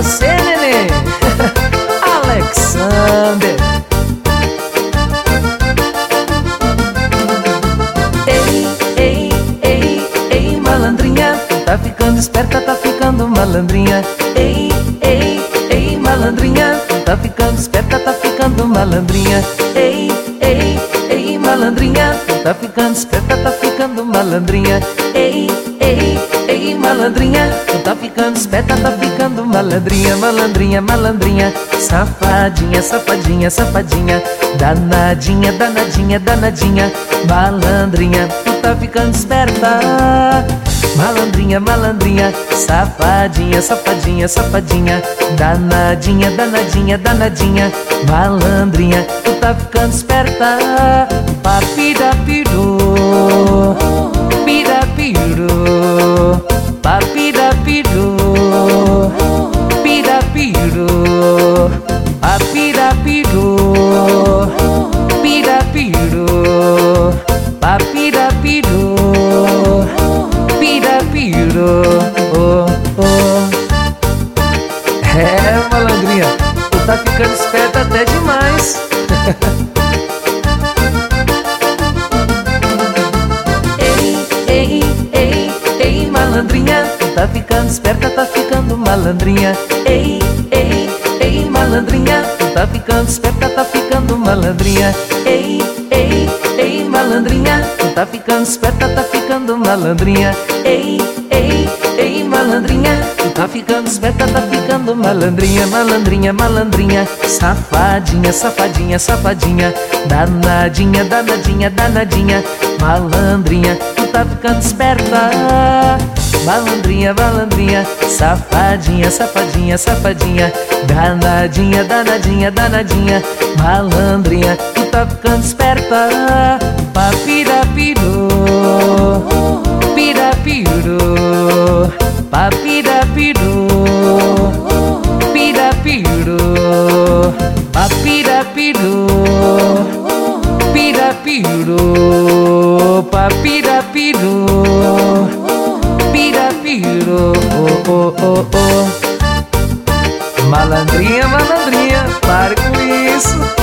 você, neném. Alexander. Ei, malandrinha, tá ficando esperta, tá ficando malandrinha. Ei, malandrinha, tá ficando esperta, tá ficando malandrinha. Ei, malandrinha, tá ficando esperta, tá ficando malandrinha. Ei, malandrinha, tá ficando esperta, tá ficando malandrinha. Malandrinha, malandrinha, safadinha, safadinha, safadinha, danadinha, danadinha, danadinha. Malandrinha, tu tá ficando esperta. Malandrinha, malandrinha, safadinha, safadinha, safadinha, danadinha, danadinha, danadinha. Malandrinha, tu tá ficando esperta. Papidapiru, pidapiru, papidapiru, pidapiru, papidapiru, pidapiru, papidapiru, pidapiru. Oh, oh. É, malandrinha, tu tá ficando esperta até demais. Ei, malandrinha, tu tá ficando esperta, tá ficando malandrinha. Ei, malandrinha, tu tá ficando esperta, tá ficando malandrinha. Ei, malandrinha, tu tá ficando esperta, tá ficando malandrinha. Ei, malandrinha, tu tá ficando esperta, tá ficando malandrinha. Malandrinha, malandrinha, safadinha, safadinha, safadinha, danadinha, danadinha, danadinha. Malandrinha, tu tá ficando esperta. Malandrinha, malandrinha, safadinha, safadinha, safadinha, danadinha, danadinha, danadinha. Malandrinha, tu tá ficando esperta. Papirapiru, pirapiru, papirapiru, pirapiru, papirapiru, pirapiru, papirapiru, pirapiru. Oh, oh, oh, oh. Malandrinha, malandrinha, pare com isso.